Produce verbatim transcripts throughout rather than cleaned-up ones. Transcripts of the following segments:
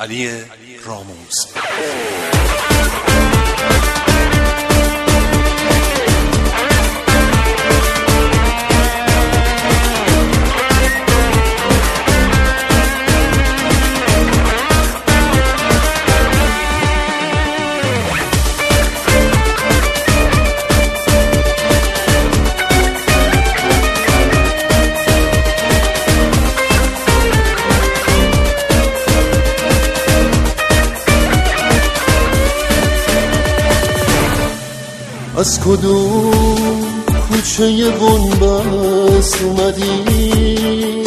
علی راموز. از کدوم کوچه بنبست اومدی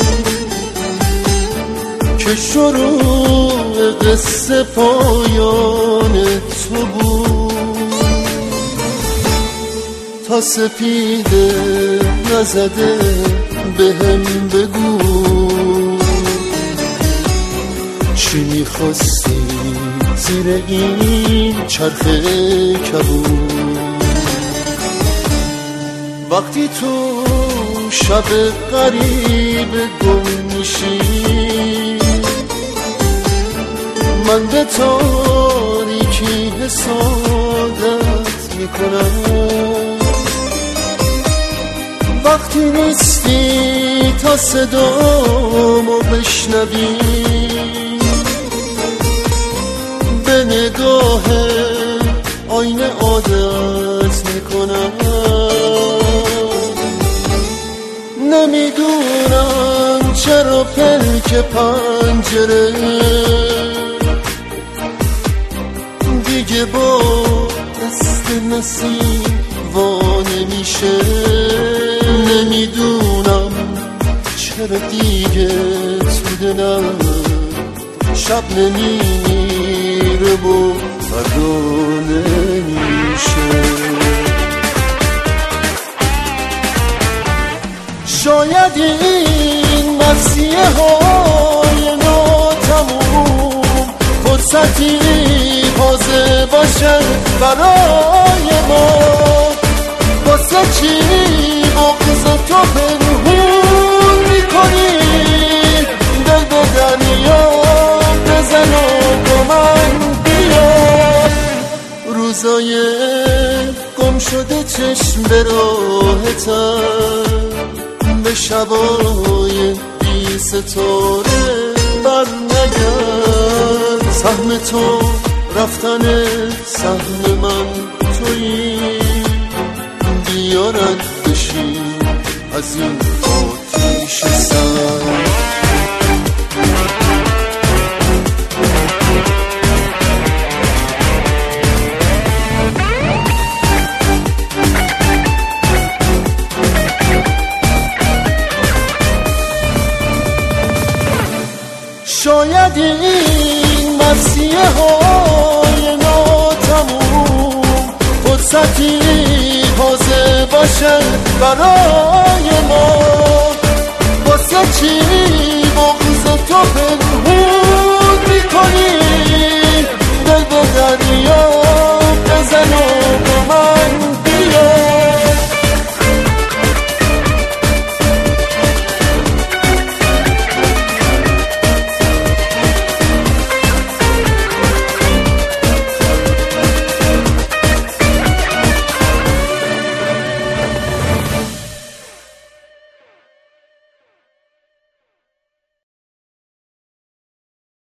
که شروع قصه پایان تو بود؟ تا سپیده نزده بهم بگو چی میخواستی زیر این چرخه کبود؟ وقتی تو شب غریب گم میشی من به تاریکی حسادت میکنم. وقتی نیستی تا صدامو بشنوی به نگاه آینه عادت میکنم. نمیدونم چرا پلک پنجره دیگه با دست نسیم وا نمیشه. نمیدونم چرا دیگه تو دلم شب نمیره و فردا نمیشه. شاید این مرثیه های ناتموم فرصتی تازه باشه برای ما. واسه چی بغض تو پنهون میکنی؟ دل به دریا بزن و با من بیا. روزای گم شده چشم به راهتم به شبای بی ستاره بر نگرد. سهم تو رفتن سهم من تویی بیا رد بشی از این آتیش سر. شاید این مرثیه های ناتموم فرصتی تازه باشه برای ما. واسه چی بغض تو پنهون